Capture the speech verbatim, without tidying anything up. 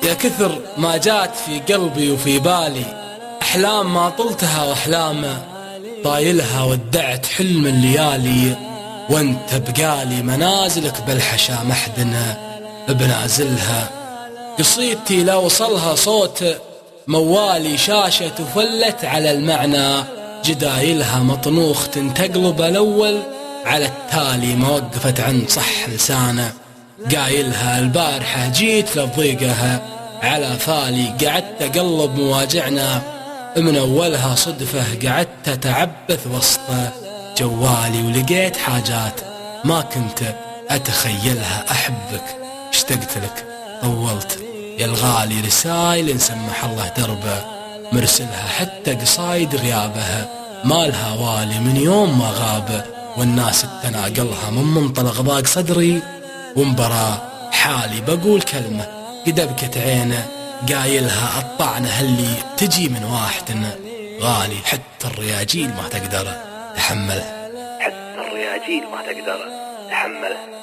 يا كثر ما جات في قلبي وفي بالي أحلام ما طلتها وأحلامه طايلها ودعت حلم الليالي، وانت بقالي منازلك بالحشا محدنا بنازلها. قصيدتي لا وصلها صوت موالي شاشة وفلت على المعنى، جدايلها مطنوخ تقلب الأول على التالي ما وقفت عن صح لسانه. قايلها البارحة جيت لضيقها على فالي، قعدت أقلب مواجعنا من أولها صدفة، قعدت أتعبث وسط جوالي ولقيت حاجات ما كنت أتخيلها. أحبك اشتقت لك طولت يا الغالي، رسائل نسمح الله دربه مرسلها، حتى قصايد غيابها مالها والي من يوم ما غاب، والناس تناقلها من منطلق ضاق صدري ومبرا حالي. بقول كلمة قد أبكت عينه قايلها الطعنة اللي تجي من واحد غالي، حتى الرياجيل ما تقدر تحمله، حتى الرياجيل ما تقدر تحمله.